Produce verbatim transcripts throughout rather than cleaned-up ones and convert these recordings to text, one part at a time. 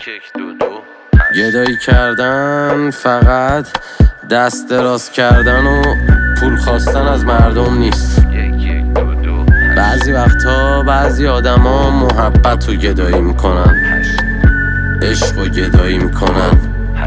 گدایی کردن فقط دست دراز کردن و پول خواستن از مردم نیست. بعضی وقتا بعضی آدما محبت رو گدایی میکنن، عشق رو گدایی میکنن،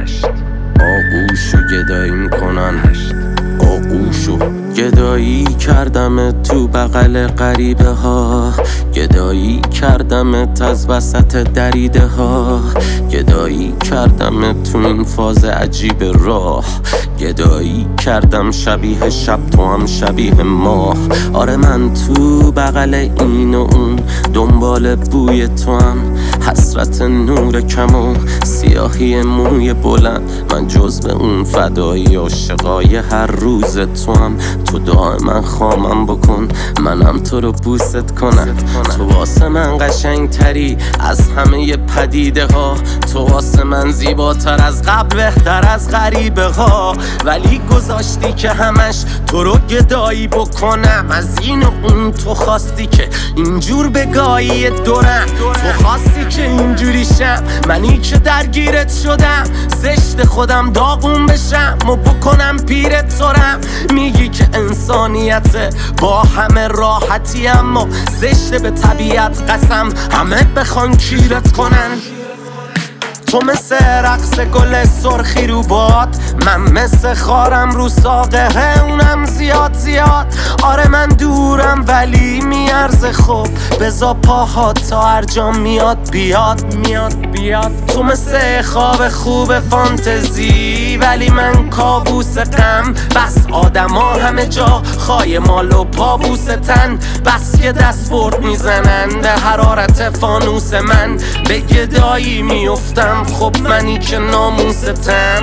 آغوش رو گدایی میکنن. آغوش رو گدایی کردم تو بغل غریبه ها، گدایی کردم از وسط دریده ها، گدایی کردم تو این فاز عجیب راه، گدایی کردم شبیه شب تو هم شبیه ماه. آره من تو بغل این و اون دنبال بوی تو هم، حسرت نور کم و سیاهی موی بلند. من جزو اون فدایی عاشقای هر روز تو هم. تو دائما خامم بکن منم تو رو بوست کنم. تو واسه من قشنگ تری از همه پدیده ها، تو واسه من زیباتر از قبل بهتر از غریبه ها. ولی گذاشتی که همش تو رو گدایی بکنم، از این و اون تو خواستی که اینجور بگایی دورم، تو خواستی که اینجوری شم، منی که درگیرت شدم. زشت خودم داغون بشم و بکنم پیرت ترم. میگی که انسانیت با همه راحتی، اما زشت به طبیعت قسم همه بخوان کیرت کنن. تو مثل رقص گل سرخی رو باد، من مثل خارم رو ساقه اونم زیاد زیاد. آره من دورم ولی میارزه خوب، بزا پاها تا هر جا میاد بیاد میاد بیاد. تو مثل خواب خوب فانتزی ولی من کابوس غم. بس آدما همه جا خای مال و پابوستن، بس که دست برد میزنن به حرارت فانوس من. به گدایی میفتم خب منی که ناموستم.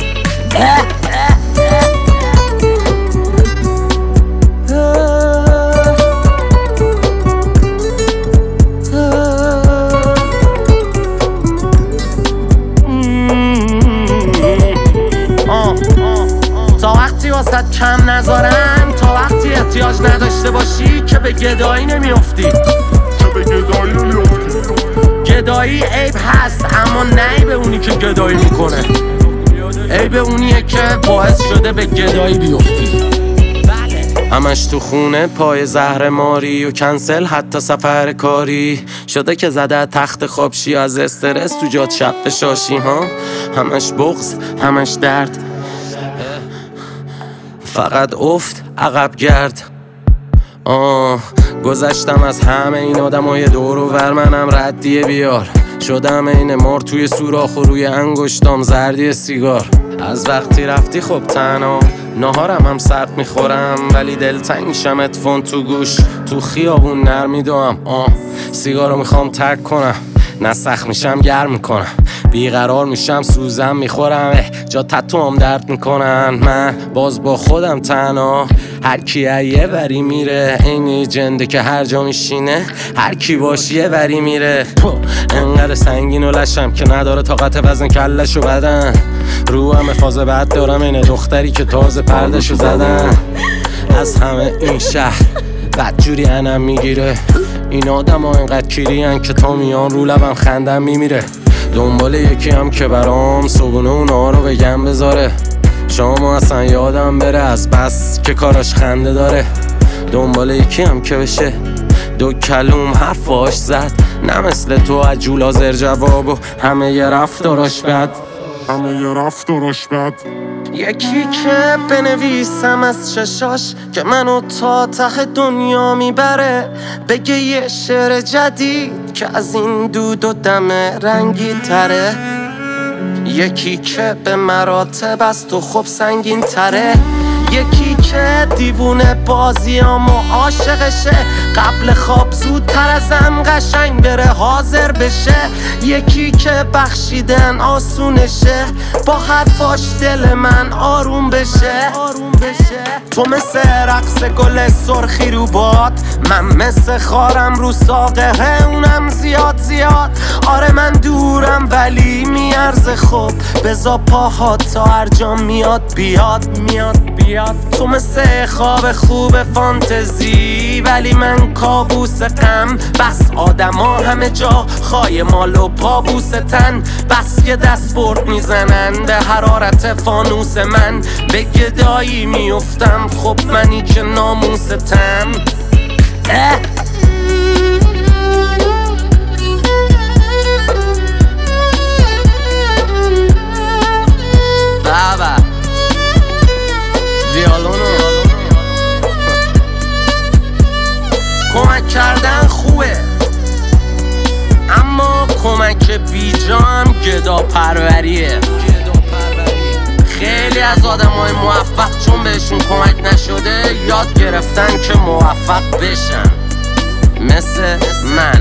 تا وقتی واسط کم نذارم، تا وقتی احتیاج نداشته باشی که به گدایی نمیافتی، که به گدایی نمیافتی. گدایی عیب هست اما نه به اونی که گدایی میکنه، عیب اونیه که باعث شده به گدایی بیفتی. همش تو خونه پای زهر ماری و کنسل حتی سفر کاری شده که زده تخت خوابشی، از استرس تو جات شب بشاشی ها. همش بغض همش درد، فقط افت عقب گرد. آه گذشتم از همه این آدمای دور و ور، منم ردیه بیار شدم این مار توی سوراخ و روی انگشتام زردی سیگار. از وقتی رفتی خب تنها نهارم هم سرد میخورم، ولی دلتنگ شم اتفون تو گوش تو خیابون نرمیدوام. آه سیگارو میخوام ترک کنم، نه سخت میشم گرم میکنم، بیقرار میشم سوزم میخورم، جا تتو هم درد میکنن. من باز با خودم تنها، هر کی یه وری میره، این جنده که هر جا میشینه هر کی باش یه وری میره. انقدر سنگین و لشم که نداره طاقت وزن کلشو بدن، رو همه فاز بد دارم اینه دختری که تازه پردشو زدن. از همه این شهر بدجوری انم میگیره، این آدم ها اینقدر کیرین که تا میان رو لبم خندم میمیره. دنبال یکی هم که برام صبونه اونا رو بگم بذاره، شما اصلا یادم بره از بس که کاراش خنده داره. دنبال یکی هم که بشه دو کلوم حرفاش زد، نه مثل تو عجول آزر جواب و همه یه رفتاراش بد، همه یه رفتاراش بد. یکی که بنویسم از چشاش که منو تا ته دنیا میبره، بگه یه شعر جدید که از این دود و دم رنگی تره. یکی که به مراتب از تو خوب سنگین تره، یکی که دیوونه بازیامو عاشقشه، قبل خواب زودتر ازم قشنگ بره حاضر بشه. یکی که بخشیدن آسونشه، با حرفاش دل من آروم بشه. تو مثل رقص گل سرخی رو باد، من مثل خارم رو ساقه اونم زیاد زیاد. آره من دورم ولی میارزه خوب، بزا پاهات تا هر جا میاد بیاد میاد بیاد. تو مثل خواب خوب فانتزی ولی من کابوس غم. بس آدما همه جا خای مال و پابوس تن، بس یه دست برد میزنن به حرارت فانوس من. به گدایی میفتم خب منی که ناموستم. اه بابا ویالونو کمک کردن خوبه اما کمک بیجان گدا پروریه. خیلی از آدم های موفق چون بهشون کمک نشده یاد گرفتن که موفق بشن، مثل من.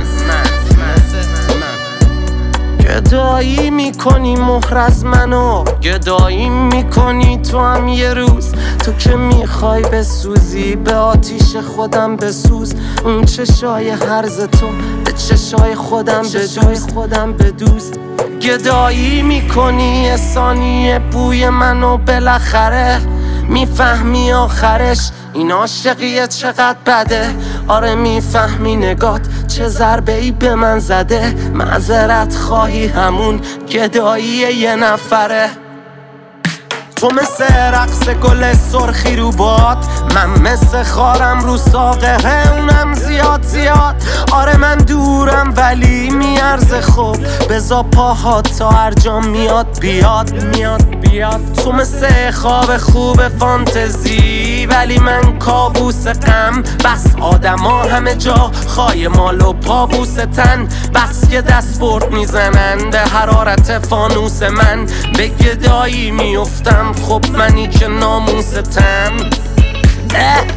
گدایی میکنی مهر از منو، گدایی میکنی تو هم یه روز. تو که میخوای بسوزی به آتیش خودم بسوز. اون چشای هرز تو به چشای خودم بدوز خودم بدوز. گدایی میکنی یه ثانیه بوی منو، بالاخره میفهمی آخرش این عاشقیه چقدر بده. آره میفهمی نگات چه ضربه ای به من زده. معذرت خواهی همون گدایی یه نفره. تو مثل رقص گل سرخی رو باد، من مثل خارم رو ساقه اونم زیاد زیاد. آره من دورم ولی میارزه خوب، بزا پاهات تا هر جا میاد بیاد میاد بیاد. تو مثل خواب خوب فانتزی ولی من کابوس غم. بس آدما همه جا خای مال و پابوس تن، بس یه دست برد میزنن به حرارت فانوس من. به گدایی میفتم خب منی که ناموستم. اه